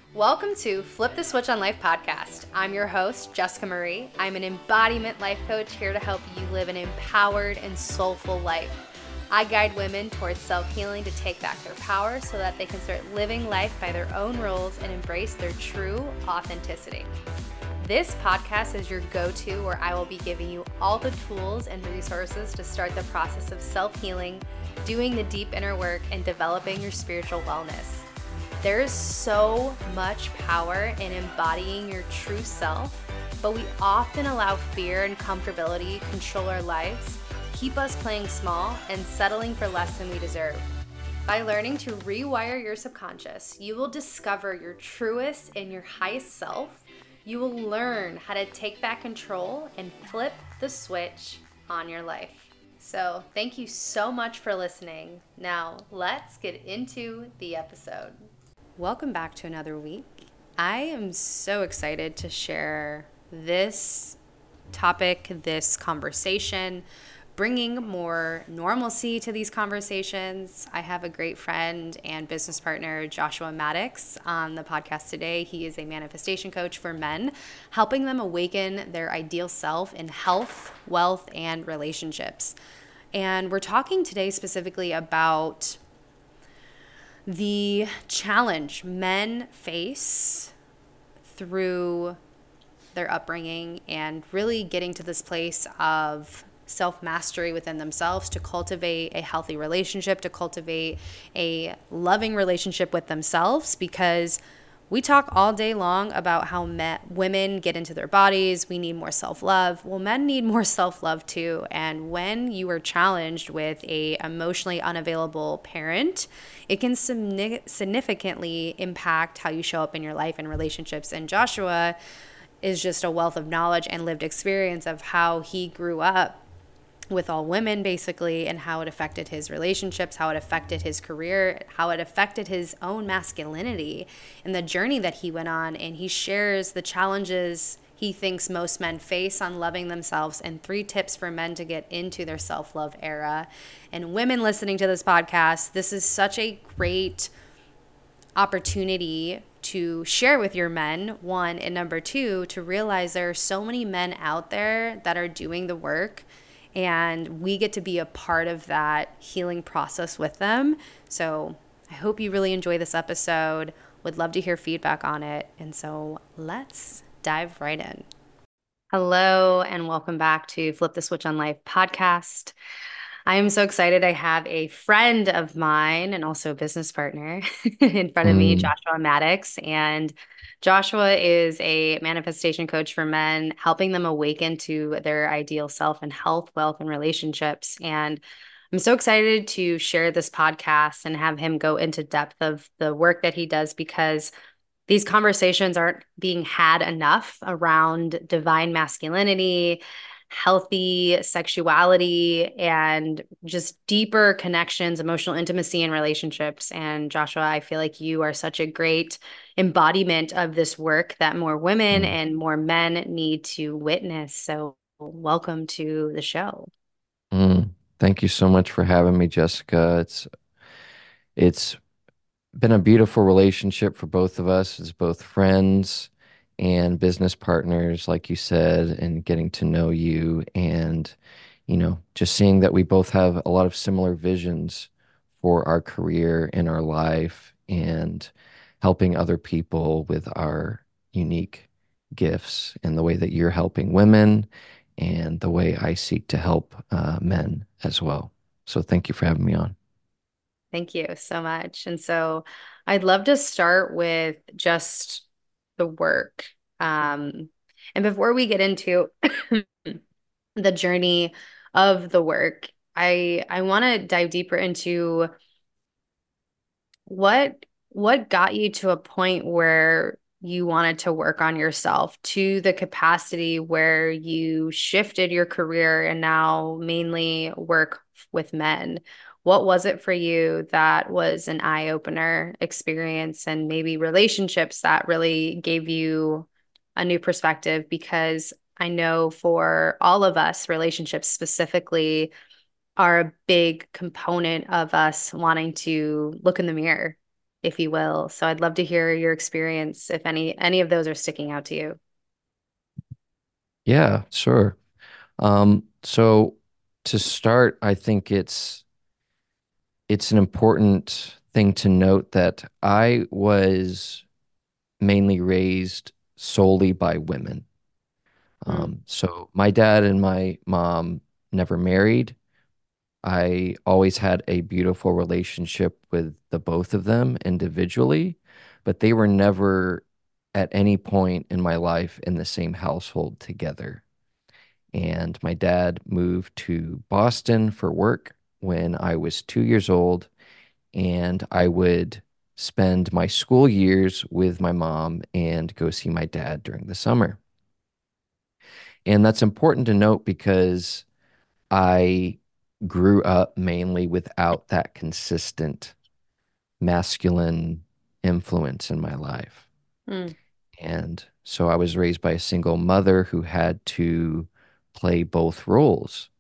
Welcome to Flip the Switch on Life podcast. I'm your host, Jessica Marie. I'm an embodiment life coach here to help you live an empowered and soulful life. I guide women towards self-healing to take back their power so that they can start living life by their own rules and embrace their true authenticity. This podcast is your go-to where I will be giving you all the tools and resources to start the process of self-healing, doing the deep inner work, and developing your spiritual wellness. There is so much power in embodying your true self, but we often allow fear and comfortability control our lives, keep us playing small, and settling for less than we deserve. By learning to rewire your subconscious, you will discover your truest and your highest self. You will learn how to take back control and flip the switch on your life. So thank you so much for listening. Now let's get into the episode. Welcome back to another week. I am so excited to share this topic, this conversation, bringing more normalcy to these conversations. I have a great friend and business partner, Joshua Maddox, on the podcast today. He is a manifestation coach for men, helping them awaken their ideal self in health, wealth, and relationships. And we're talking today specifically about the challenge men face through their upbringing and really getting to this place of self-mastery within themselves to cultivate a healthy relationship, to cultivate a loving relationship with themselves, because we talk all day long about how women get into their bodies. We need more self-love. Well, men need more self-love too. And when you are challenged with a emotionally unavailable parent, it can significantly impact how you show up in your life and relationships. And Joshua is just a wealth of knowledge and lived experience of how he grew up with all women, basically, and how it affected his relationships, how it affected his career, how it affected his own masculinity and the journey that he went on. And he shares the challenges he thinks most men face on loving themselves and 3 tips for men to get into their self-love era. And women listening to this podcast, this is such a great opportunity to share with your men, 1, and number 2, to realize there are so many men out there that are doing the work, and we get to be a part of that healing process with them. So I hope you really enjoy this episode. Would love to hear feedback on it. And so let's dive right in. Hello, and welcome back to Flip the Switch on Life podcast. I am so excited. I have a friend of mine and also a business partner in front of me, Joshua Maddox. And Joshua is a manifestation coach for men, helping them awaken to their ideal self in health, wealth, and relationships. And I'm so excited to share this podcast and have him go into depth of the work that he does, because these conversations aren't being had enough around divine masculinity, healthy sexuality, and just deeper connections, emotional intimacy, and relationships. And Joshua, I feel like you are such a great embodiment of this work that more women and more men need to witness. So welcome to the show. Thank you so much for having me, Jessica. It's been a beautiful relationship for both of us as both friends and business partners, like you said, and getting to know you and, just seeing that we both have a lot of similar visions for our career and our life and helping other people with our unique gifts and the way that you're helping women and the way I seek to help men as well. So thank you for having me on. Thank you so much. And so I'd love to start with just the work. And before we get into the journey of the work, I want to dive deeper into what got you to a point where you wanted to work on yourself to the capacity where you shifted your career and now mainly work with men. What was it for you that was an eye-opener experience, and maybe relationships that really gave you a new perspective? Because I know for all of us, relationships specifically are a big component of us wanting to look in the mirror. if you will. So I'd love to hear your experience if any of those are sticking out to you. Yeah, sure. So to start, I think it's an important thing to note that I was mainly raised solely by women. Mm, So my dad and my mom never married. I always had a beautiful relationship with the both of them individually, but they were never at any point in my life in the same household together. And my dad moved to Boston for work when I was 2 years old, and I would spend my school years with my mom and go see my dad during the summer. And that's important to note because I grew up mainly without that consistent masculine influence in my life. mm, And so I was raised by a single mother who had to play both roles.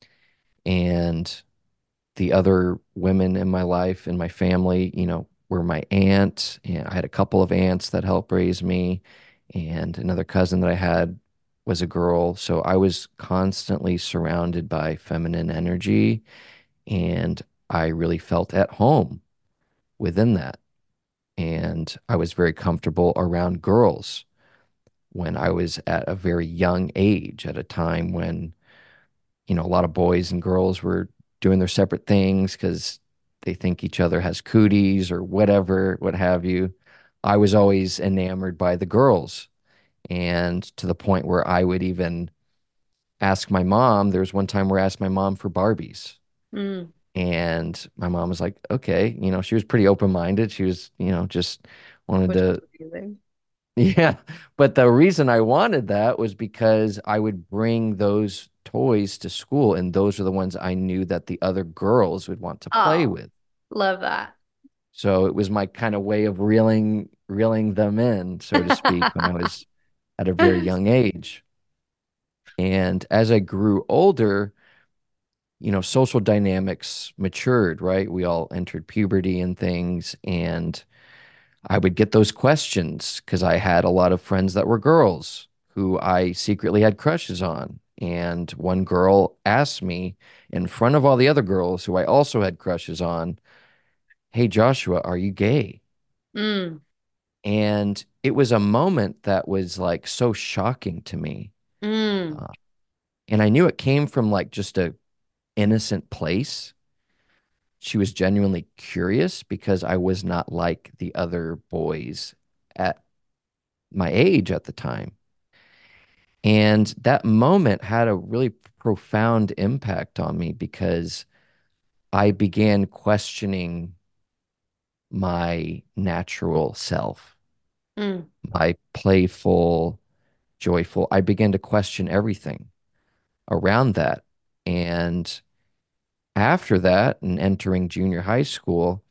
And the other women in my life and my family, were my aunt, and I had a couple of aunts that helped raise me, and another cousin that I had was a girl. So I was constantly surrounded by feminine energy, and I really felt at home within that. And I was very comfortable around girls when I was at a very young age, at a time when a lot of boys and girls were doing their separate things because they think each other has cooties or whatever, what have you. I was always enamored by the girls, and to the point where I would even ask my mom. There was one time where I asked my mom for Barbies, mm. and my mom was like, okay, she was pretty open-minded. She was, just wanted Which is to. amazing. Yeah, but the reason I wanted that was because I would bring those toys to school, and those are the ones I knew that the other girls would want to play Oh, with. love that. So it was my kind of way of reeling them in, so to speak, when I was at a very young age. And as I grew older, social dynamics matured, right? We all entered puberty and things, and I would get those questions because I had a lot of friends that were girls who I secretly had crushes on. And one girl asked me in front of all the other girls who I also had crushes on, "Hey, Joshua, are you gay?" Mm, And it was a moment that was like so shocking to me. mm, Uh, and I knew it came from like just a innocent place. She was genuinely curious because I was not like the other boys at my age at the time. And that moment had a really profound impact on me because I began questioning my natural self, mm, my playful, joyful. I began to question everything around that. And after that, and entering junior high school,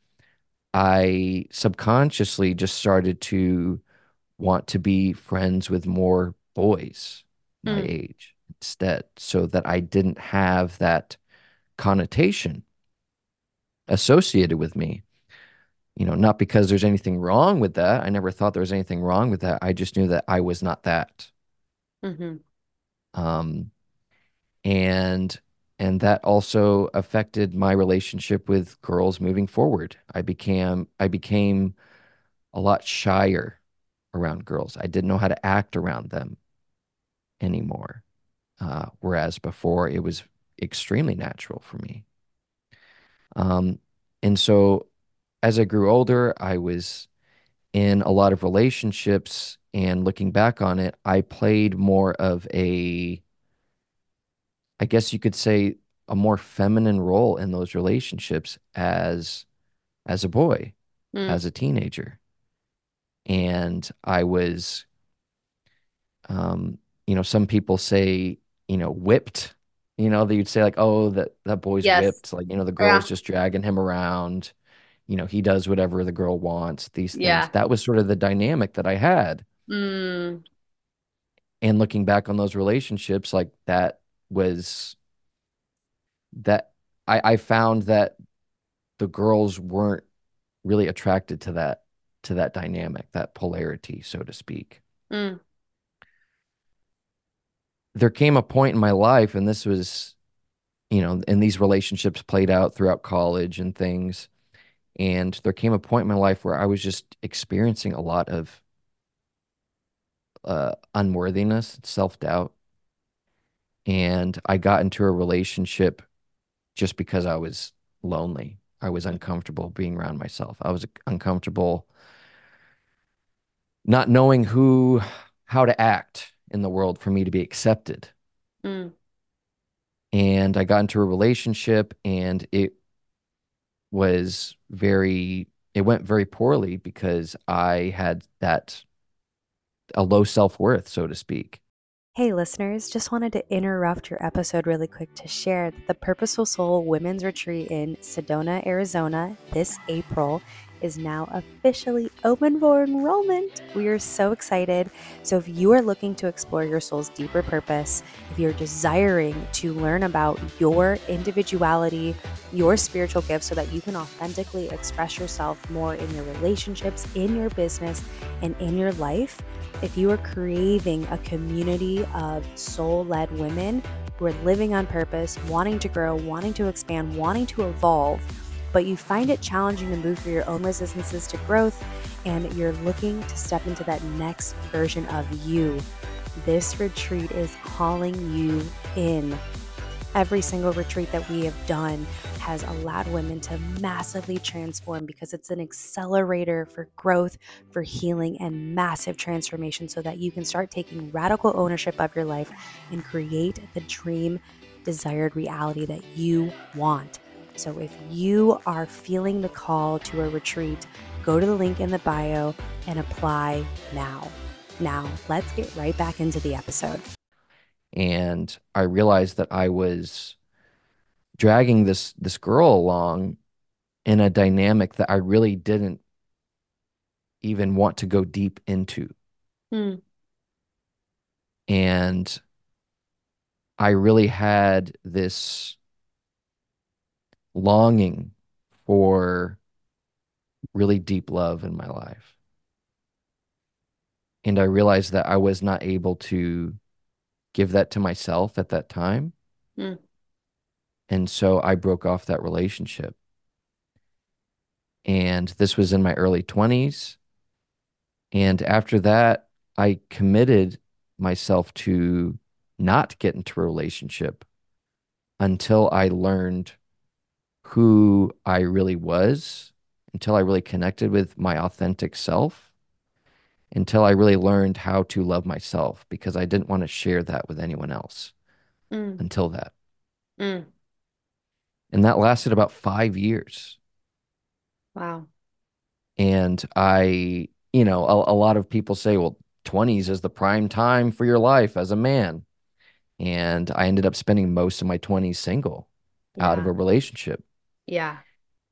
I subconsciously just started to want to be friends with more boys my mm, age instead, so that I didn't have that connotation associated with me. Not because there's anything wrong with that. I never thought there was anything wrong with that. I just knew that I was not that. mm-hmm, Um, and and that also affected my relationship with girls moving forward. I became a lot shyer around girls. I didn't know how to act around them anymore. Whereas before it was extremely natural for me. Um, and so as I grew older, I was in a lot of relationships, and looking back on it, I played more of I guess you could say, a more feminine role in those relationships as a boy, mm. as a teenager. And I was, um, some people say, whipped. That you'd say like, oh, that boy's Yes. whipped. Like, the girl's Yeah. just dragging him around. He does whatever the girl wants, these things. Yeah. That was sort of the dynamic that I had. Mm, And looking back on those relationships, like was that I found that the girls weren't really attracted to that dynamic, that polarity, so to speak. Mm, There came a point in my life, and this was, and these relationships played out throughout college and things. And there came a point in my life where I was just experiencing a lot of unworthiness, self-doubt. And I got into a relationship just because I was lonely. I was uncomfortable being around myself. I was uncomfortable not knowing how to act in the world for me to be accepted. mm. And I got into a relationship, and it went very poorly because I had a low self-worth, so to speak. Hey listeners, just wanted to interrupt your episode really quick to share that the Purposeful Soul Women's Retreat in Sedona, Arizona this April is now officially open for enrollment. We are so excited. So if you are looking to explore your soul's deeper purpose, if you're desiring to learn about your individuality, your spiritual gifts so that you can authentically express yourself more in your relationships, in your business, and in your life, if you are craving a community of soul-led women who are living on purpose, wanting to grow, wanting to expand, wanting to evolve, but you find it challenging to move through your own resistances to growth, and you're looking to step into that next version of you, this retreat is calling you in. Every single retreat that we have done has allowed women to massively transform because it's an accelerator for growth, for healing, and massive transformation so that you can start taking radical ownership of your life and create the dream, desired reality that you want. So if you are feeling the call to a retreat, go to the link in the bio and apply now. Now, let's get right back into the episode. And I realized that I was dragging this girl along in a dynamic that I really didn't even want to go deep into. Mm, And I really had this longing for really deep love in my life. And I realized that I was not able to give that to myself at that time. mm, And so I broke off that relationship. And this was in my early 20s. And after that, I committed myself to not get into a relationship until I learned who I really was, until I really connected with my authentic self, until I really learned how to love myself, because I didn't want to share that with anyone else mm, until that. mm. And that lasted about 5 years. Wow. And a lot of people say, well, 20s is the prime time for your life as a man. And I ended up spending most of my 20s single out of Yeah. a relationship. Yeah.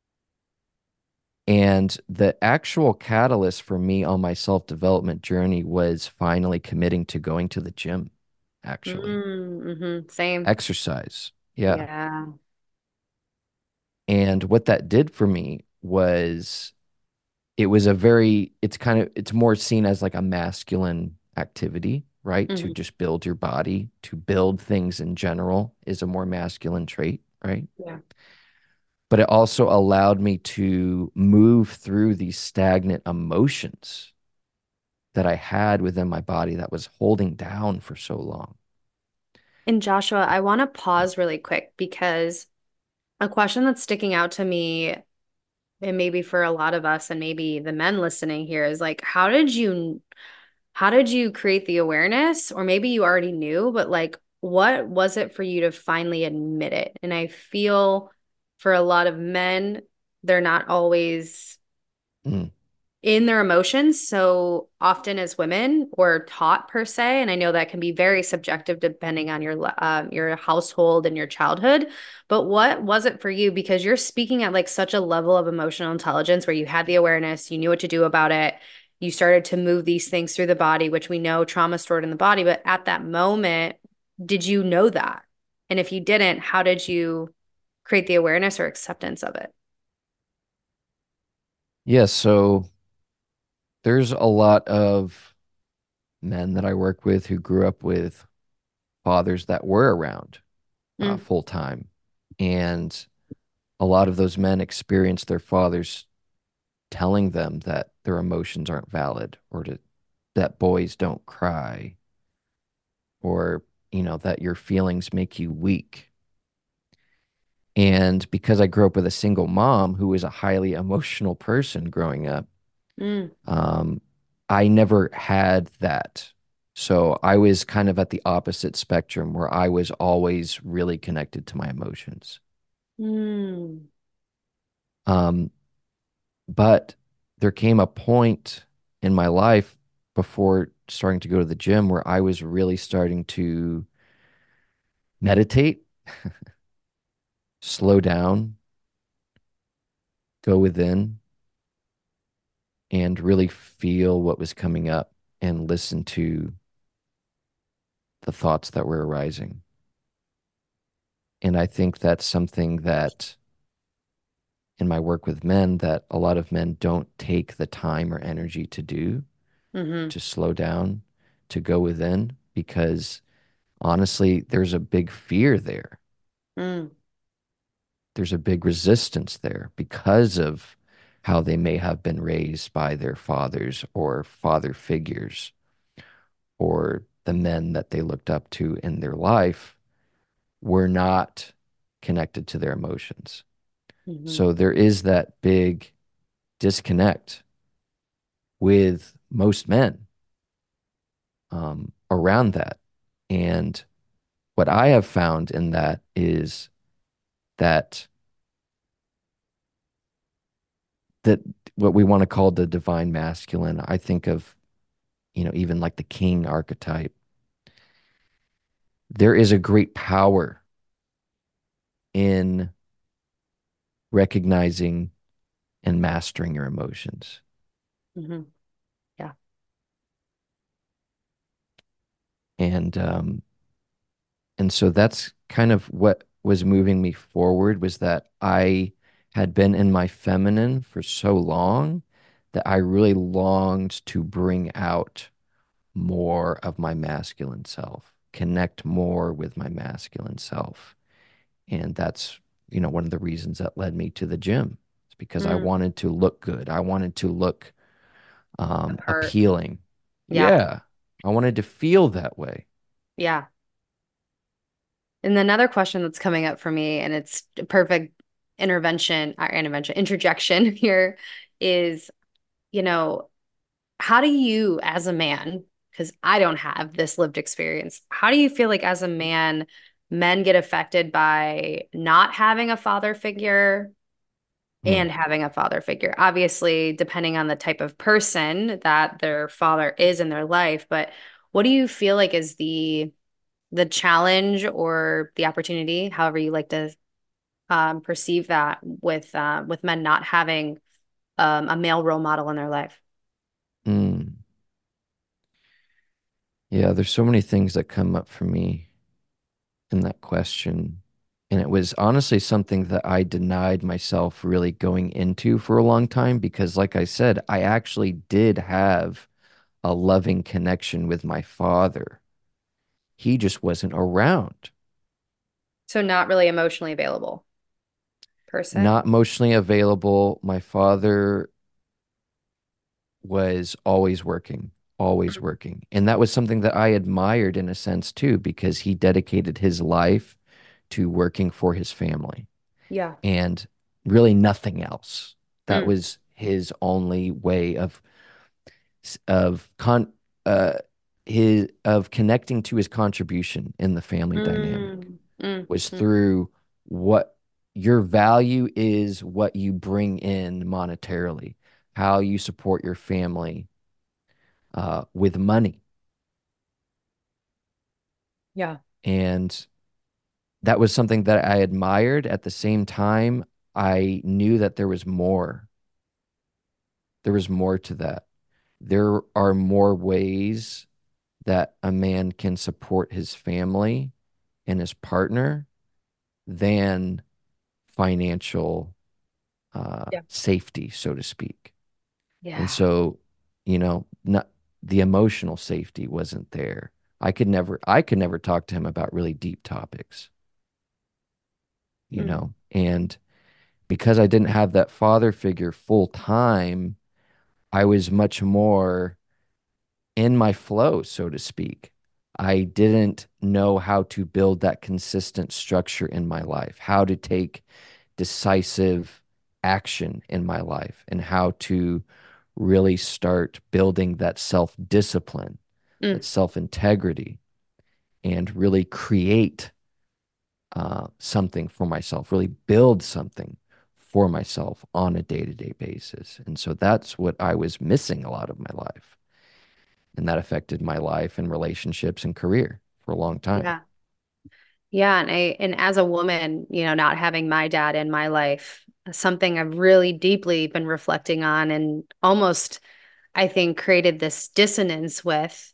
And the actual catalyst for me on my self-development journey was finally committing to going to the gym, actually. Same. Exercise. Yeah. Yeah. And what that did for me was it's more seen as like a masculine activity, right? To Hmm. just build your body, to build things in general is a more masculine trait, right? Yeah. But it also allowed me to move through these stagnant emotions that I had within my body that was holding down for so long. And Joshua, I want to pause really quick because a question that's sticking out to me, and maybe for a lot of us, and maybe the men listening here, is like, how did you create the awareness? Or maybe you already knew, but like, what was it for you to finally admit it? And I feel for a lot of men, they're not always Mm, in their emotions so often as women or taught per se, and I know that can be very subjective depending on your household and your childhood, but what was it for you, because you're speaking at like such a level of emotional intelligence where you had the awareness, you knew what to do about it, you started to move these things through the body, which we know trauma stored in the body, but at that moment did you know that? And if you didn't, how did you create the awareness or acceptance of it? Yeah, so there's a lot of men that I work with who grew up with fathers that were around Mm, full time. And a lot of those men experienced their fathers telling them that their emotions aren't valid or that boys don't cry or, that your feelings make you weak. And because I grew up with a single mom who was a highly emotional person growing up, mm, um, I never had that. So I was kind of at the opposite spectrum where I was always really connected to my emotions. mm, Um, but there came a point in my life before starting to go to the gym where I was really starting to meditate, slow down, go within, and really feel what was coming up and listen to the thoughts that were arising. And I think that's something that in my work with men that a lot of men don't take the time or energy to do, mm-hmm, to slow down, to go within, because honestly, there's a big fear there. mm, There's a big resistance there because of how they may have been raised by their fathers or father figures or the men that they looked up to in their life were not connected to their emotions. mm-hmm, So there is that big disconnect with most men around that. And what I have found in that is that that what we want to call the divine masculine, I think of, even like the king archetype. There is a great power in recognizing and mastering your emotions. mm-hmm. Yeah. And and so that's kind of what was moving me forward was that I had been in my feminine for so long that I really longed to bring out more of my masculine self, connect more with my masculine self. And that's, one of the reasons that led me to the gym. It's because I Mm, wanted to look good. I wanted to look apart. appealing. Yeah. Yeah. I wanted to feel that way. Yeah. And another question that's coming up for me, and it's a perfect interjection here is, you know, how do you, as a man, because I don't have this lived experience, how do you feel like as a man, men get affected by not having a father figure Hmm. and having a father figure? Obviously, depending on the type of person that their father is in their life, but what do you feel like is the challenge or the opportunity, however you like to perceive that with men not having a male role model in their life? Mm. Yeah, there's so many things that come up for me in that question. And it was honestly something that I denied myself really going into for a long time because, like I said, I actually did have a loving connection with my father. He just wasn't around, So not really emotionally available per se. not emotionally available. My father was always working, always Mm. working. And that was something that I admired in a sense too, because he dedicated his life to working for his family Yeah. and really nothing else. That Mm. was his only way of con uh his of connecting to his contribution in the family dynamic Mm. Mm. was Mm. through what your value is, what you bring in monetarily, how you support your family with money. Yeah. And that was something that I admired. At the same time, I knew that there was more. There was more to that. There are more ways that a man can support his family and his partner than financial Yeah. safety, so to speak. And Yeah. so, not the emotional safety wasn't there. I could never talk to him about really deep topics, Mm. and because I didn't have that father figure full time, I was much more in my flow, so to speak. I didn't know how to build that consistent structure in my life, how to take decisive action in my life, and how to really start building that self discipline, that Mm. self integrity, and really create something for myself, really build something for myself on a day to day basis. And so that's what I was missing a lot of my life. And that affected my life and relationships and career for a long time. Yeah. Yeah, and as a woman, not having my dad in my life, something I've really deeply been reflecting on and almost I think created this dissonance with,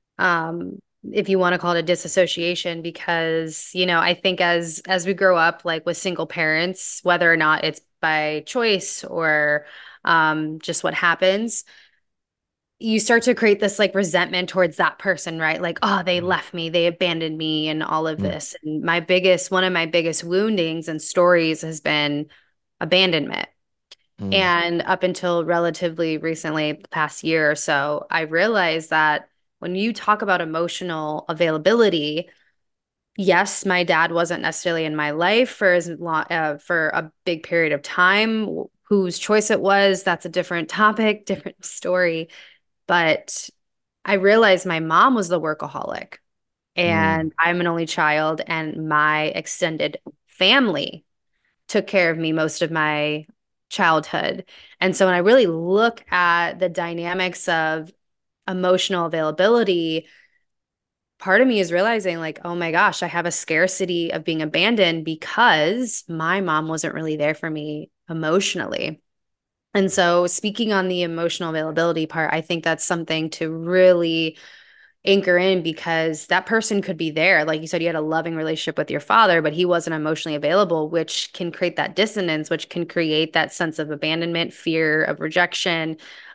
if you want to call it a disassociation, because, I think as we grow up like with single parents, whether or not it's by choice or just what happens, you start to create this like resentment towards that person, right? Like, oh, they Mm, left me, they abandoned me, and all of mm, this. And one of my biggest woundings and stories has been abandonment. mm, And up until relatively recently, the past year or so, I realized that when you talk about emotional availability, yes, my dad wasn't necessarily in my life for as long for a big period of time. Whose choice it was, that's a different topic, different story. But I realized my mom was the workaholic, mm, and I'm an only child, and my extended family took care of me most of my childhood. And so when I really look at the dynamics of emotional availability, part of me is realizing, like, oh my gosh, I have a scarcity of being abandoned because my mom wasn't really there for me emotionally. And so, speaking on the emotional availability part, I think that's something to really anchor in, because that person could be there. Like you said, you had a loving relationship with your father, but he wasn't emotionally available, which can create that dissonance, which can create that sense of abandonment, fear of rejection,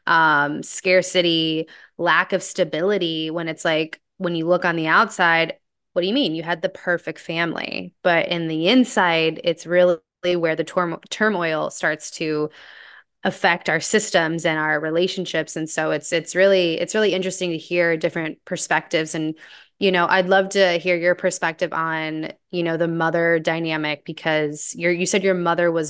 scarcity, lack of stability. When it's like, when you look on the outside, what do you mean? You had the perfect family, but in the inside, it's really where the turmoil starts to affect our systems and our relationships. And so it's really interesting to hear different perspectives. And I'd love to hear your perspective on the mother dynamic, because you said your mother was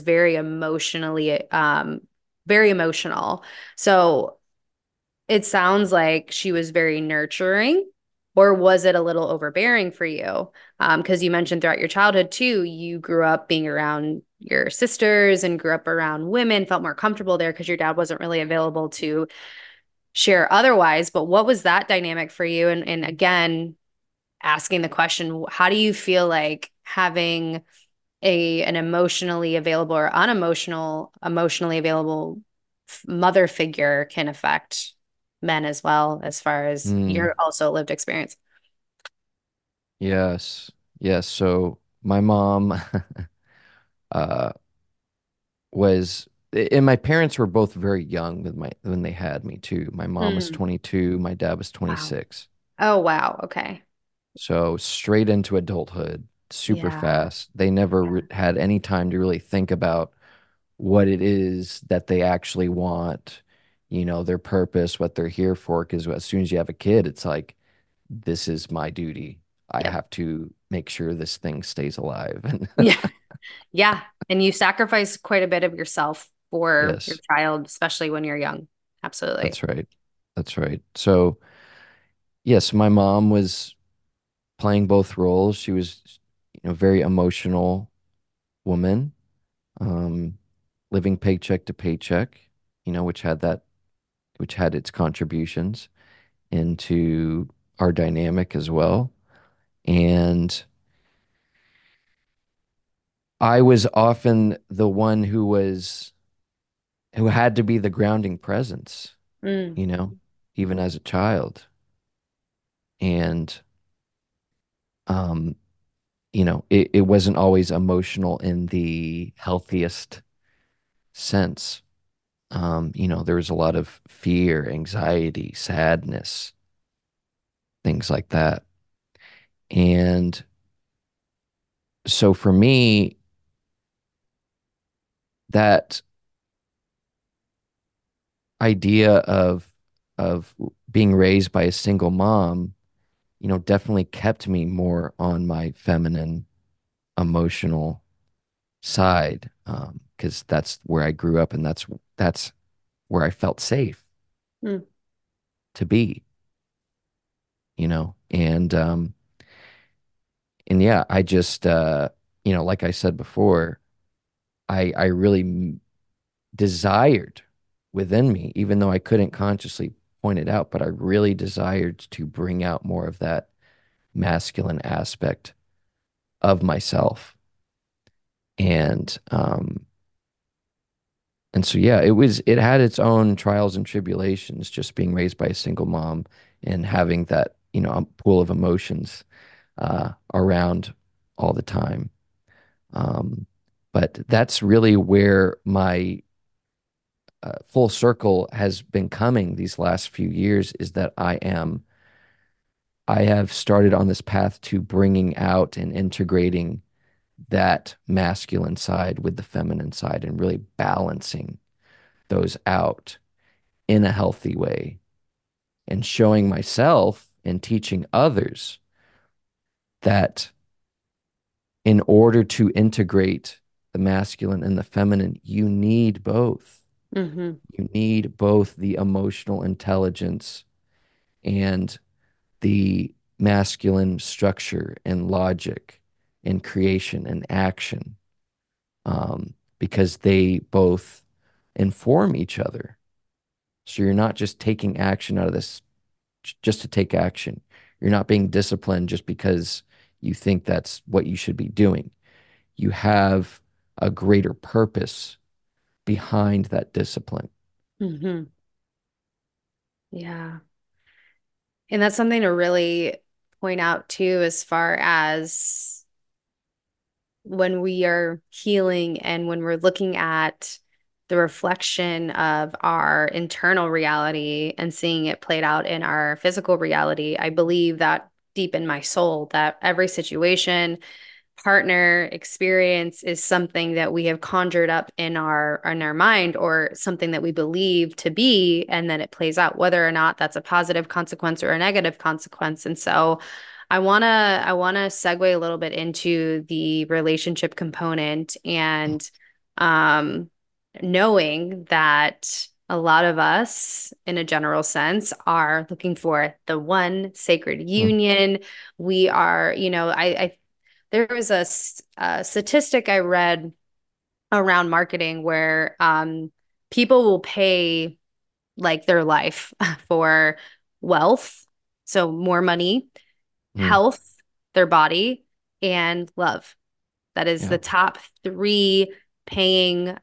very emotional. So it sounds like she was very nurturing, or was it a little overbearing for you? Because you mentioned throughout your childhood too, you grew up being around your sisters and grew up around women, felt more comfortable there because your dad wasn't really available to share otherwise. But what was that dynamic for you? And again, asking the question, how do you feel like having an emotionally available or emotionally available mother figure can affect men as well, as far as mm. your also lived experience? Yes. Yes. So my mom uh was and my parents were both very young when they had me too. My mom was Hmm. 22, my dad was Wow. 26. Oh, wow. Okay. So straight into adulthood, super Yeah. fast. They never Yeah. had any time to really think about what it is that they actually want, their purpose, what they're here for. Because as soon as you have a kid, it's like, this is my duty. I Yep. have to make sure this thing stays alive. And Yeah. Yeah. And you sacrifice quite a bit of yourself for your yes, child, especially when you're young. Absolutely. that's right. That's right. So, yes, my mom was playing both roles. She was, very emotional woman, um, living paycheck to paycheck, which had its contributions into our dynamic as well. And I was often the one who had to be the grounding presence, Mm. you know, even as a child. And um, it wasn't always emotional in the healthiest sense. There was a lot of fear, anxiety, sadness, things like that. And so for me, that idea of being raised by a single mom, definitely kept me more on my feminine emotional side, because that's where I grew up, and that's where I felt safe Mm. to be, you know. And yeah, I just like I said before, I really desired within me, even though I couldn't consciously point it out, but I really desired to bring out more of that masculine aspect of myself. And so yeah, it had its own trials and tribulations, just being raised by a single mom and having that, pool of emotions around all the time. Um, but that's really where my full circle has been coming these last few years, is that I have started on this path to bringing out and integrating that masculine side with the feminine side and really balancing those out in a healthy way, and showing myself and teaching others that in order to integrate the masculine and the feminine, you need both. Mm-hmm. You need both the emotional intelligence and the masculine structure and logic and creation and action, because they both inform each other. So you're not just taking action out of this just to take action. You're not being disciplined just because you think that's what you should be doing. You have a greater purpose behind that discipline. Mm-hmm. Yeah. And that's something to really point out too, as far as when we are healing and when we're looking at the reflection of our internal reality and seeing it played out in our physical reality. I believe that deep in my soul that every situation, partner, experience is something that we have conjured up in our mind, or something that we believe to be, and then it plays out, whether or not that's a positive consequence or a negative consequence. And so I want to segue a little bit into the relationship component, and um knowing that a lot of us, in a general sense, are looking for the one sacred Mm, union. We are, I there was a statistic I read around marketing where people will pay like their life for wealth, so more money, mm, health, their body, and love. That is yeah, the top three paying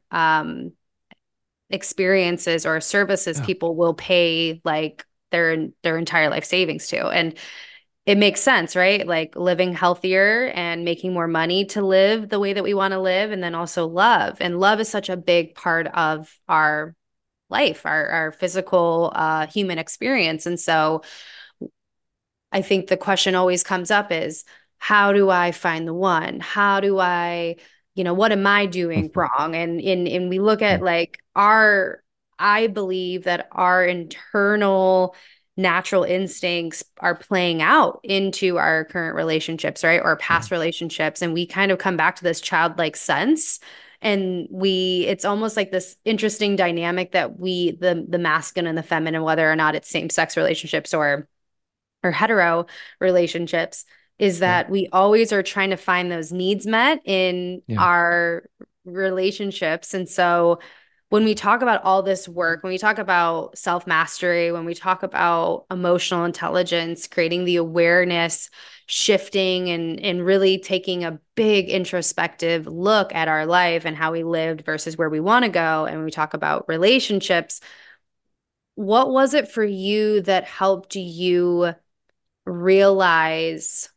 experiences or services yeah, people will pay like their entire life savings to. And it makes sense, right? Like living healthier and making more money to live the way that we want to live, and then also love. And love is such a big part of our life, our physical human experience. And so I think the question always comes up is, how do I find the one? How do I, what am I doing wrong? And we look at mm, like I believe that our internal natural instincts are playing out into our current relationships, right? Or yeah, past relationships. And we kind of come back to this childlike sense. And it's almost like this interesting dynamic that the masculine and the feminine, whether or not it's same-sex relationships or hetero relationships, is yeah, that we always are trying to find those needs met in yeah, our relationships. And so when we talk about all this work, when we talk about self mastery, when we talk about emotional intelligence, creating the awareness, shifting, and really taking a big introspective look at our life and how we lived versus where we want to go, and when we talk about relationships, what was it for you that helped you realize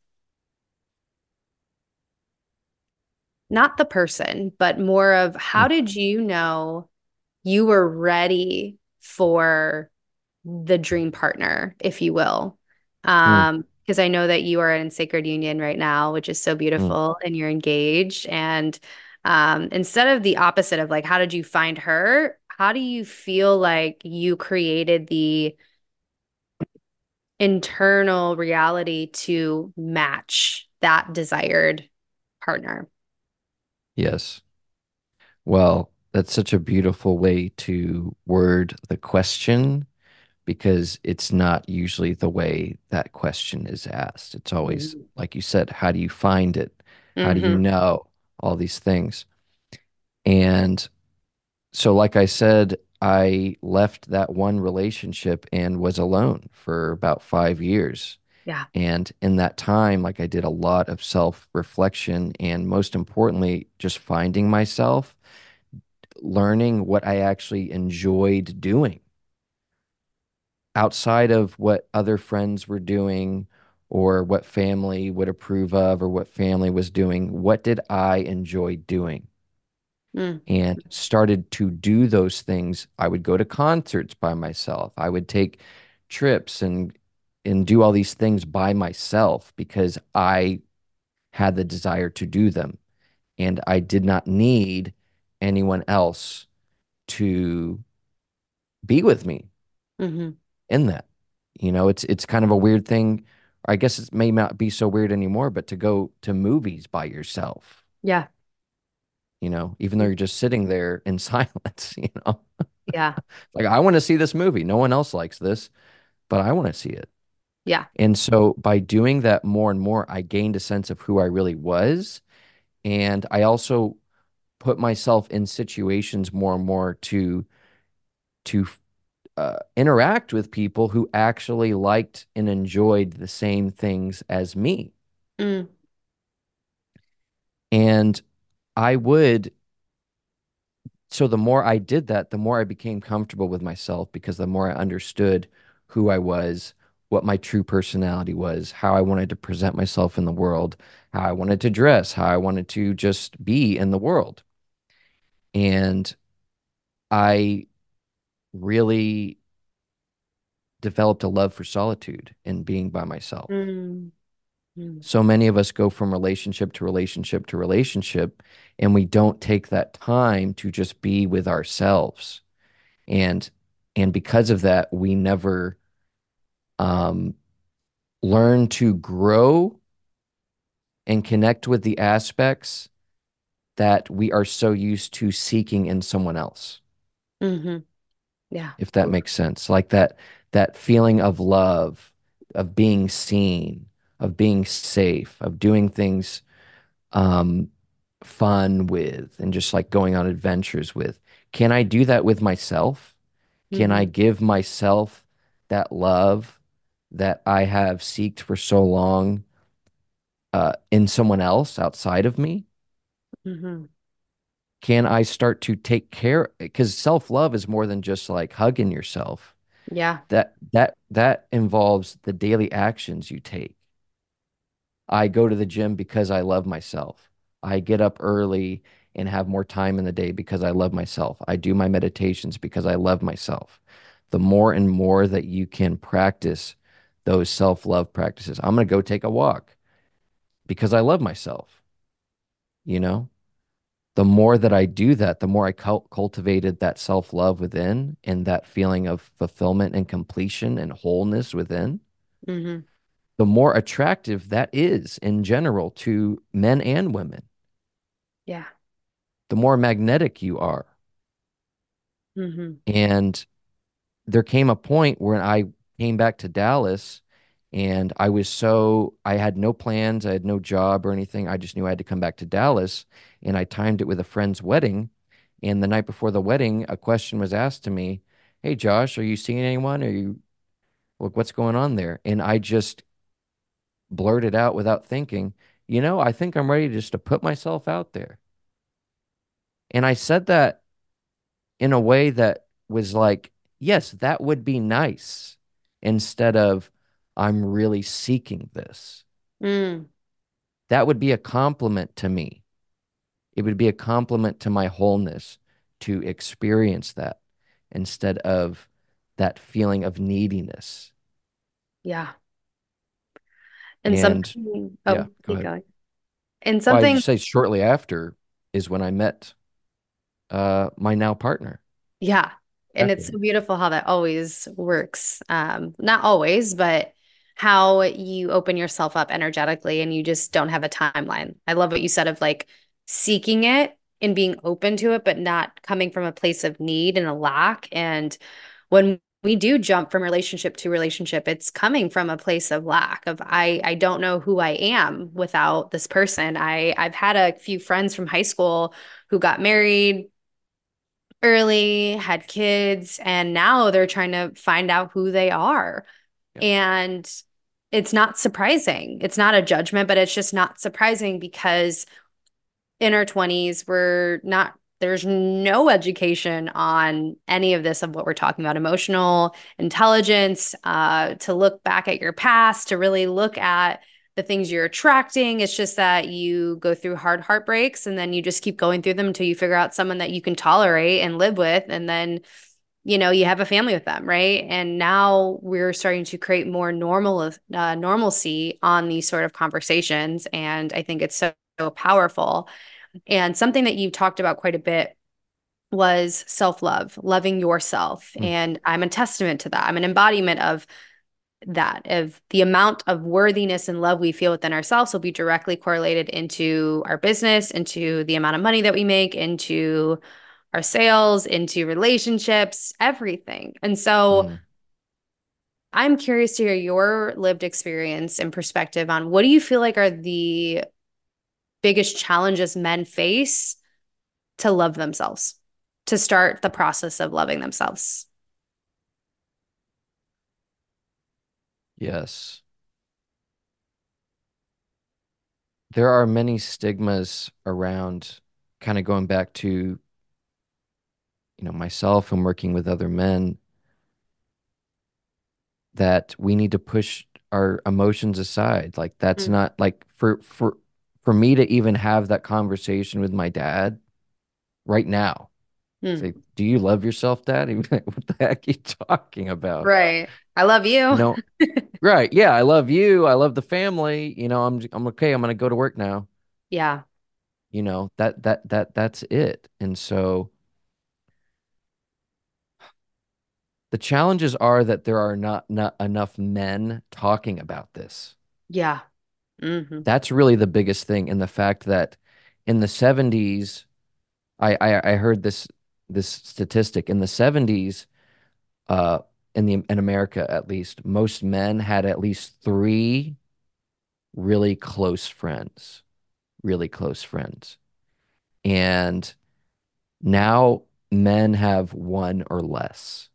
not the person, but more of how mm, did you know you were ready for the dream partner, if you will. Mm, Because I know that you are in sacred union right now, which is so mm. beautiful, and you're engaged. And instead of the opposite of like, how did you find her? How do you feel like you created the internal reality to match that desired partner? Yes. Well, that's such a beautiful way to word the question because it's not usually the way that question is asked. It's always, like you said, how do you find it? How do you Mm-hmm. know all these things? And so, like I said, I left that one relationship and was alone for about 5 years. Yeah. And in that time, like I did a lot of self-reflection and most importantly, just finding myself, learning what I actually enjoyed doing outside of what other friends were doing or what family would approve of or what family was doing. What did I enjoy doing? Mm. And started to do those things. I would go to concerts by myself. I would take trips and do all these things by myself because I had the desire to do them. And I did not need anyone else to be with me Mm-hmm. in that. It's kind of a weird thing. I guess it may not be so weird anymore, but to go to movies by yourself, Yeah. even though you're just sitting there in silence. Yeah. Like I want to see this movie. No one else likes this, but I want to see it. Yeah. And so by doing that more and more, I gained a sense of who I really was. And I also put myself in situations more and more to interact with people who actually liked and enjoyed the same things as me. Mm. And I would, so the more I did that, the more I became comfortable with myself because the more I understood who I was, what my true personality was, how I wanted to present myself in the world, how I wanted to dress, how I wanted to just be in the world. And I really developed a love for solitude and being by myself. Mm. Mm. So many of us go from relationship to relationship to relationship, and we don't take that time to just be with ourselves. And and because of that, we never um, learn to grow and connect with the aspects that we are so used to seeking in someone else, Mm-hmm. Yeah. if that makes sense. Like that feeling of love, of being seen, of being safe, of doing things um, fun with and just like going on adventures with. Can I do that with myself? Can I Mm-hmm. give myself that love that I have seeked for so long in someone else outside of me? Mm-hmm. Can I start to take care? Because self-love is more than just like hugging yourself. Yeah. That involves the daily actions you take. I go to the gym because I love myself. I get up early and have more time in the day because I love myself. I do my meditations because I love myself. The more and more that you can practice those self-love practices, I'm going to go take a walk because I love myself, you know? The more that I do that, the more I cultivated that self-love within and that feeling of fulfillment and completion and wholeness within, Mm-hmm. the more attractive that is in general to men and women, Yeah. the more magnetic you are. Mm-hmm. And there came a point where I came back to Dallas and I had no plans, I had no job or anything. I just knew I had to come back to Dallas and I timed it with a friend's wedding. And the night before the wedding, a question was asked to me, "Hey Josh, are you seeing anyone? Look, what's going on there?" And I just blurted out without thinking, I think I'm ready just to put myself out there. And I said that in a way that was like, yes, that would be nice instead of I'm really seeking this. Mm. That would be a compliment to me. It would be a compliment to my wholeness to experience that instead of that feeling of neediness. Yeah. And And something, yeah, oh, go keep ahead. going. And Well, I something, just say shortly after is when I met my now partner, yeah. And it's so Stephanie. beautiful how that always works. Not always, but how you open yourself up energetically and you just don't have a timeline. I love what you said of like seeking it and being open to it, but not coming from a place of need and a lack. And when we do jump from relationship to relationship, it's coming from a place of lack of I don't know who I am without this person. I've had a few friends from high school who got married early, had kids, and now they're trying to find out who they are. Yeah. And it's not surprising. It's not a judgment, but it's just not surprising because in our 20s, we're not, there's no education on any of this of what we're talking about emotional intelligence, to look back at your past, to really look at the things you're attracting. It's just that you go through hard heartbreaks and then you just keep going through them until you figure out someone that you can tolerate and live with. And then, you have a family with them, right? And now we're starting to create more normalcy on these sort of conversations. And I think it's so powerful. And something that you've talked about quite a bit was self love, loving yourself. Mm. And I'm a testament to that. I'm an embodiment of that, of the amount of worthiness and love we feel within ourselves will be directly correlated into our business, into the amount of money that we make, into our sales, into relationships, everything. And so Mm. I'm curious to hear your lived experience and perspective on what do you feel like are the biggest challenges men face to love themselves, to start the process of loving themselves. Yes. There are many stigmas around kind of going back to, myself and working with other men that we need to push our emotions aside. Like that's Mm. not like for me to even have that conversation with my dad right now. Mm. Say, do you love yourself, Dad? He'd be like, what the heck are you talking about? Right. I love You you. know, right. Yeah, I love you. I love the family. I'm okay. I'm gonna go to work now. Yeah. That's it. And so the challenges are that there are not enough men talking about this. Yeah. Hmm. That's really the biggest thing. And the fact that in the 70s, I heard this statistic. In the 70s, uh, in America at least, most men had at least three really close friends, really close friends. And now men have one or less.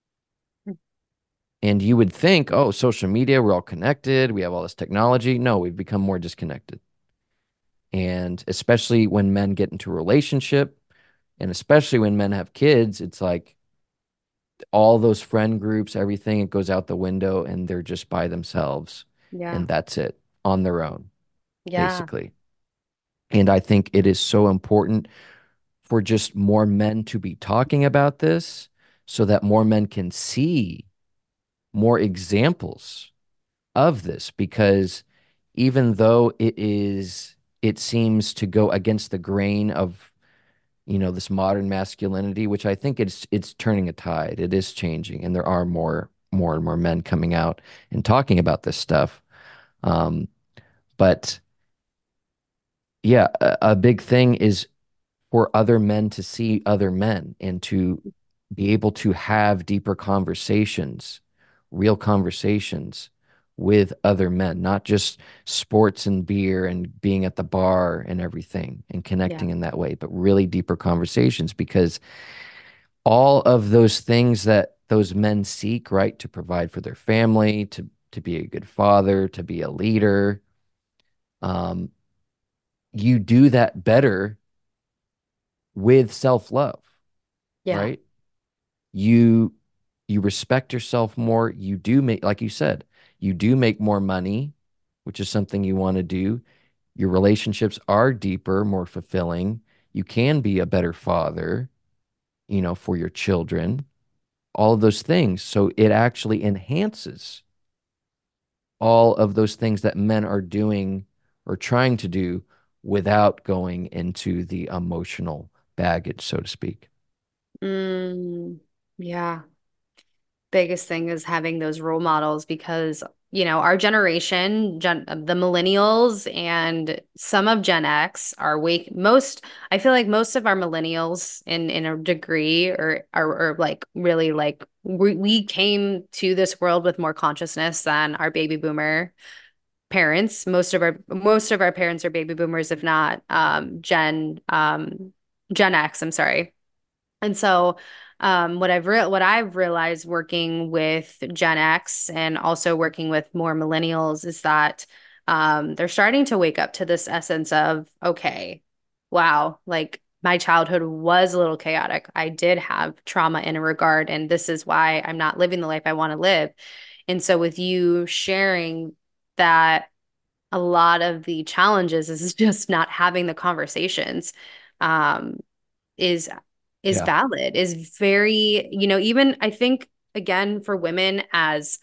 And you would think, oh, social media, we're all connected, we have all this technology. No, we've become more disconnected. And especially when men get into a relationship, and especially when men have kids, it's like all those friend groups, everything, it goes out the window and they're just by themselves. Yeah. And that's it on their own, Yeah. basically. And I think it is so important for just more men to be talking about this so that more men can see more examples of this because even though it seems to go against the grain of this modern masculinity, which I think it's turning a tide. It is changing, and there are more and more men coming out and talking about this stuff. Um, but yeah, a big thing is for other men to see other men and to be able to have deeper conversations, real conversations with other men, not just sports and beer and being at the bar and everything and Yeah. connecting in that way, but really deeper conversations because all of those things that those men seek, right, to provide for their family, to be a good father, to be a leader, um, you do that better with self-love, Yeah. right? You you respect yourself more. You do make, like you said, you do make more money, which is something you want to do. Your relationships are deeper, more fulfilling. You can be a better father. for your children, all of those things. So it actually enhances all of those things that men are doing or trying to do without going into the emotional baggage, so to speak. Mm, yeah. Biggest thing is having those role models because, our generation, the millennials and some of Gen X are I feel like most of our millennials in a degree are like really like we came to this world with more consciousness than our baby boomer parents. Most of our parents are baby boomers, if not Gen X, I'm sorry. And so, what I've realized working with Gen X and also working with more millennials is that they're starting to wake up to this essence of, okay, wow, like my childhood was a little chaotic. I did have trauma in a regard, and this is why I'm not living the life I want to live. And so, with you sharing that a lot of the challenges is just not having the conversations. Um, is Yeah. valid, is very, even I think again for women as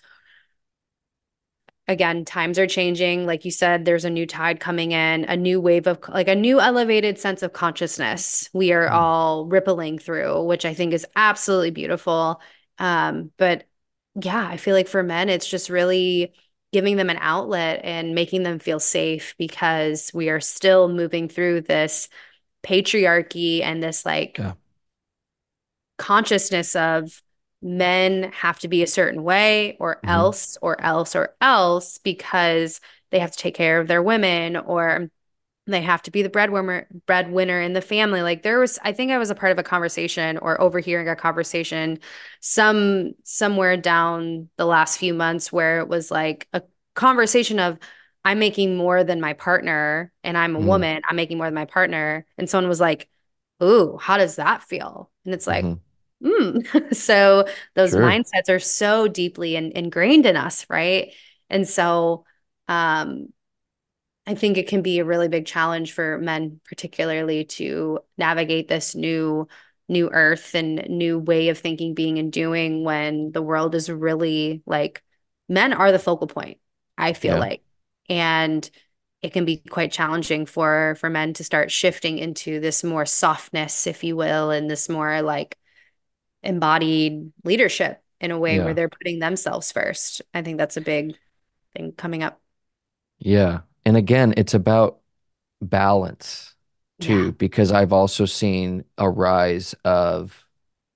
again times are changing, like you said, there's a new tide coming in, a new wave of like a new elevated sense of consciousness we are Mm. all rippling through, which I think is absolutely beautiful. But yeah, I feel like for men it's just really giving them an outlet and making them feel safe because we are still moving through this patriarchy and this like Yeah. consciousness of men have to be a certain way or Hmm. else or else or else because they have to take care of their women or they have to be the breadwinner in the family. Like I think I was a part of a conversation or overhearing a conversation somewhere down the last few months where it was like a conversation of I'm making more than my partner and I'm a Hmm. woman, I'm making more than my partner. And someone was like, "Ooh, how does that feel?" And it's like, Hmm. So those Sure. mindsets are so deeply ingrained in us, right? And so um I think it can be a really big challenge for men, particularly to navigate this new earth and new way of thinking, being, and doing when the world is really like men are the focal point, I feel Yeah. like. And it can be quite challenging for men to start shifting into this more softness, if you will, and this more like embodied leadership in a way where Yeah. they're putting themselves first. I think that's a big thing coming up. Yeah. And again, it's about balance Yeah. too, because I've also seen a rise of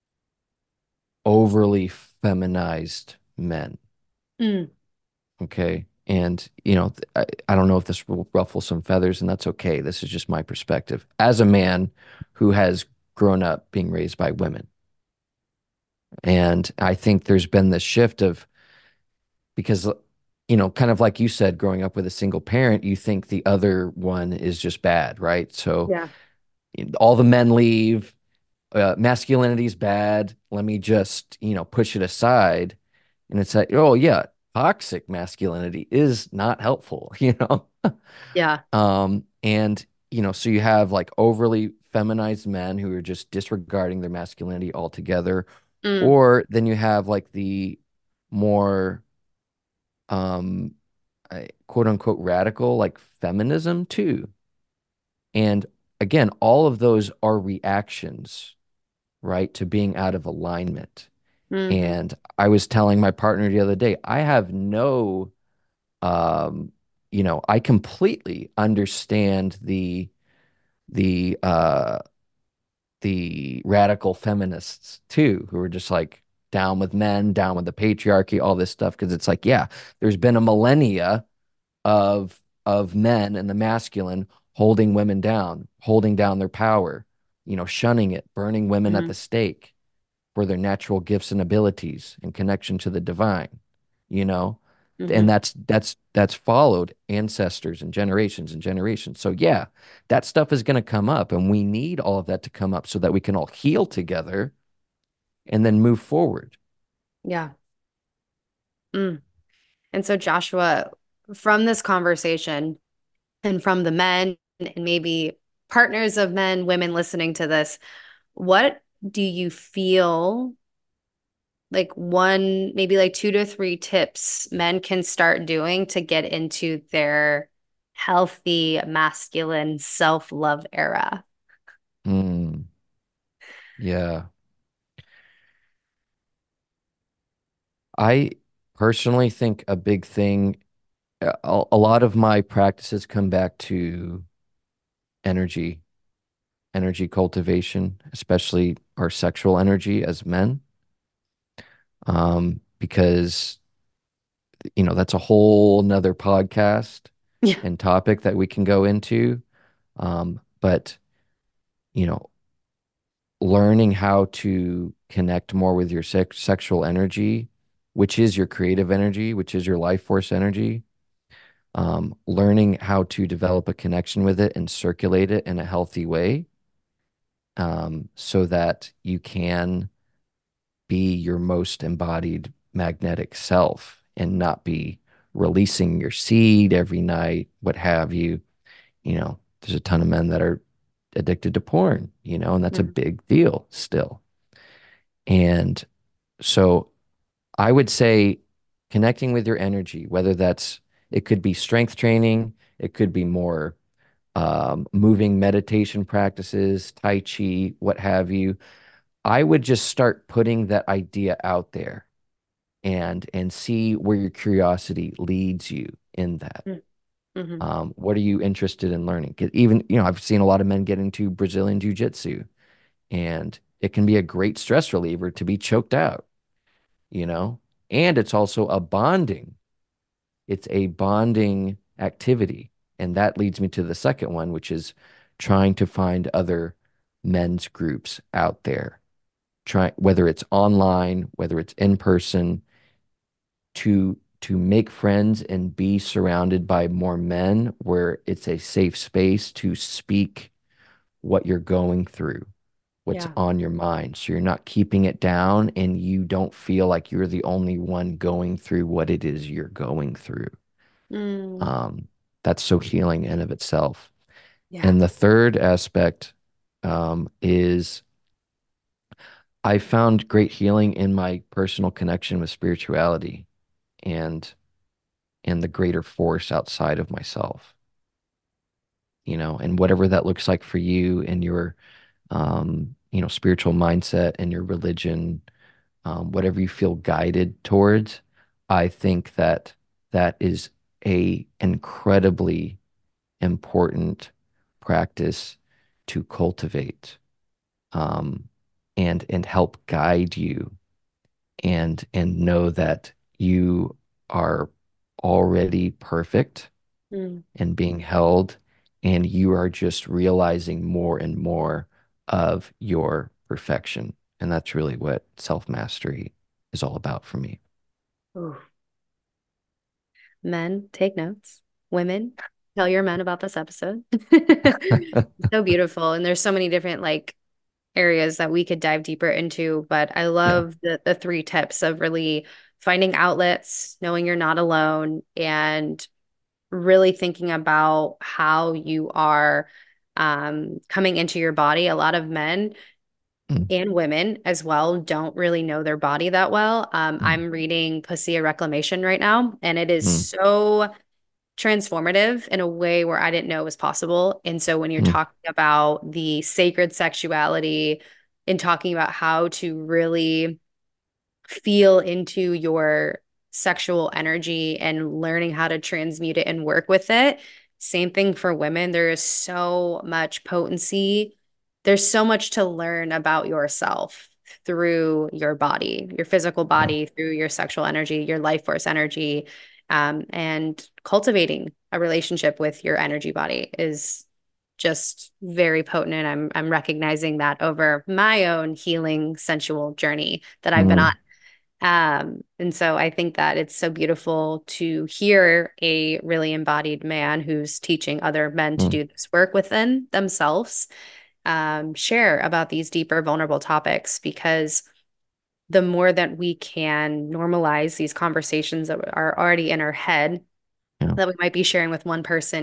overly feminized men. Mm, Okay. And, I don't know if this will ruffle some feathers, and that's okay. This is just my perspective as a man who has grown up being raised by women. And I think there's been this shift of because, kind of like you said, growing up with a single parent, you think the other one is just bad, right? So yeah. all the men leave, masculinity is bad. Let me just, push it aside. And it's like, oh, yeah, toxic masculinity is not helpful, Yeah. And, so you have like overly feminized men who are just disregarding their masculinity altogether. Mm, Or then you have like the more, um, quote unquote, radical, like feminism too. And again, all of those are reactions, right, to being out of alignment. hmm And I was telling my partner the other day, I have no, um, I completely understand the the radical feminists too, who are just like down with men, down with the patriarchy, all this stuff. Because it's like, yeah, there's been a millennia of men and the masculine holding women down, holding down their power, shunning it, burning women at hmm the stake for their natural gifts and abilities and connection to the divine, you know? And hmm that's followed ancestors and generations. So yeah, that stuff is going to come up, and we need all of that to come up so that we can all heal together and then move forward. Yeah. Mm. And so, Joshua, from this conversation and from the men and maybe partners of men, women listening to this, what do you feel like one, maybe like 2 to 3 tips men can start doing to get into their healthy, masculine self-love era? Mm, yeah. I personally think a big thing, a lot of my practices come back to energy, energy cultivation, especially our sexual energy as men. Because, that's a whole nother podcast Yeah. and topic that we can go into. But, you know, learning how to connect more with your sexual energy, which is your creative energy, which is your life force energy, learning how to develop a connection with it and circulate it in a healthy way, so that you can be your most embodied magnetic self and not be releasing your seed every night, what have you. There's a ton of men that are addicted to porn, and that's a Mm. big deal still. And so I would say connecting with your energy, whether it could be strength training, it could be more moving meditation practices, Tai Chi, what have you. I would just start putting that idea out there and see where your curiosity leads you in that. Mm. Mhm. What are you interested in learning? 'Cause even, I've seen a lot of men get into Brazilian Jiu-Jitsu, and it can be a great stress reliever to be choked out, you know? And it's also it's a bonding activity. And that leads me to the second one, which is trying to find other men's groups out there. Whether it's online, whether it's in person, to make friends and be surrounded by more men where it's a safe space to speak what you're going through, what's Yeah. on your mind. So you're not keeping it down and you don't feel like you're the only one going through what it is you're going through. Mm. Um, that's so healing in of itself. Yeah. And the third aspect, is I found great healing in my personal connection with spirituality and and the greater force outside of myself, and whatever that looks like for you and your spiritual mindset and your religion, whatever you feel guided towards. I think that that is a incredibly important practice to cultivate, um, and help guide you and know that you are already perfect Mm. and being held, and you are just realizing more and more of your perfection. And that's really what self-mastery is all about for me. Ooh. Men, take notes. Women, tell your men about this episode. So beautiful. And there's so many different like areas that we could dive deeper into, but I Yeah. love the 3 tips of really finding outlets, knowing you're not alone, and really thinking about how you are coming into your body. A lot of men Mm, and women as well don't really know their body that well. mm, I'm reading Passia Reclamation right now, and it is mm, so transformative in a way where I didn't know was possible. And so when you're mm, talking about the sacred sexuality and talking about how to really feel into your sexual energy and learning how to transmute it and work with it. Same thing for women. There is so much potency. There's so much to learn about yourself through your body, your physical yeah. body, through your sexual energy, your life force energy, and cultivating a relationship with your energy body is just very potent. And I'm recognizing that over my own healing sensual journey that I've been on. Mm, And so I think that it's so beautiful to hear a really embodied man who's teaching other men to mm, do this work within themselves, share about these deeper, vulnerable topics, because the more that we can normalize these conversations that are already in our head, yeah. that we might be sharing with one person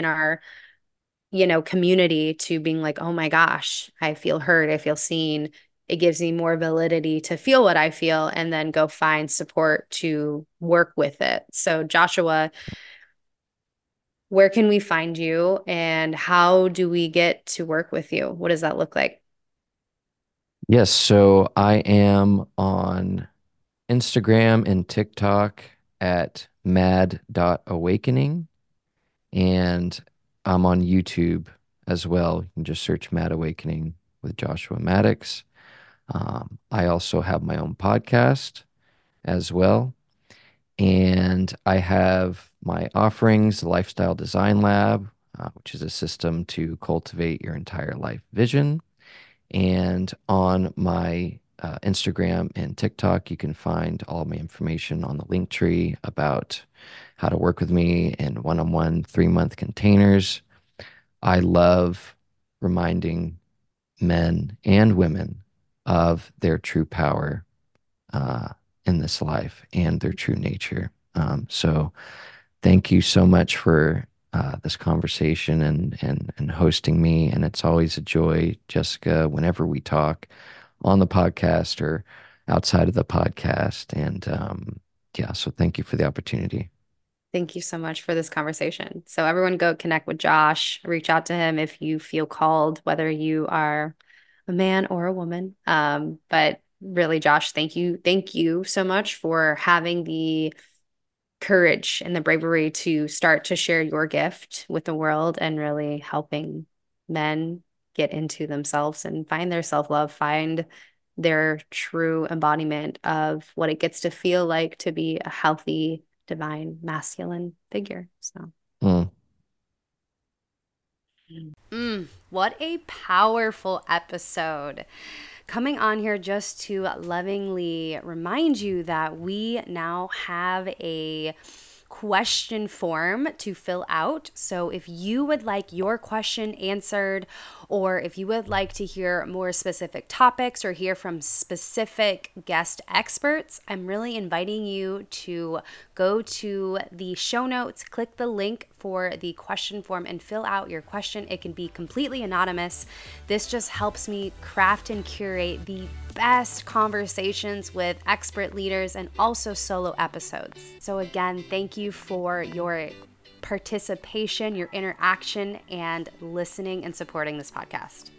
in our community, to being like, oh my gosh, I feel heard, I feel seen. it gives me more validity to feel what I feel and then go find support to work with it. So Joshua, where can we find you and how do we get to work with you? What does that look like? Yes, so I am on Instagram and TikTok at mad.awakening, and I'm on YouTube as well. You can just search Mad Awakening with Joshua Maddox. I also have my own podcast as well. And I have my offerings, the Lifestyle Design Lab, which is a system to cultivate your entire life vision. And on my Instagram and TikTok, you can find all my information on the link tree about how to work with me in one-on-one 3-month containers. I love reminding men and women of their true power uh, in this life and their true nature. So thank you so much for this conversation and hosting me. And it's always a joy, Jessica, whenever we talk on the podcast or outside of the podcast. And yeah, so thank you for the opportunity. Thank you so much for this conversation. So everyone go connect with Josh, reach out to him if you feel called, whether you are a man or a woman. But really, Josh, thank you. Thank you so much for having the courage and the bravery to start to share your gift with the world and really helping men get into themselves and find their self-love, find their true embodiment of what it gets to feel like to be a healthy, divine, masculine figure. So, Mm. what a powerful episode. Coming on here just to lovingly remind you that we now have a question form to fill out. So if you would like your question answered, or if you would like to hear more specific topics or hear from specific guest experts, I'm really inviting you to go to the show notes, click the link for the question form and fill out your question. It can be completely anonymous. This just helps me craft and curate the best conversations with expert leaders and also solo episodes. So again, thank you for your participation, your interaction, and listening and supporting this podcast.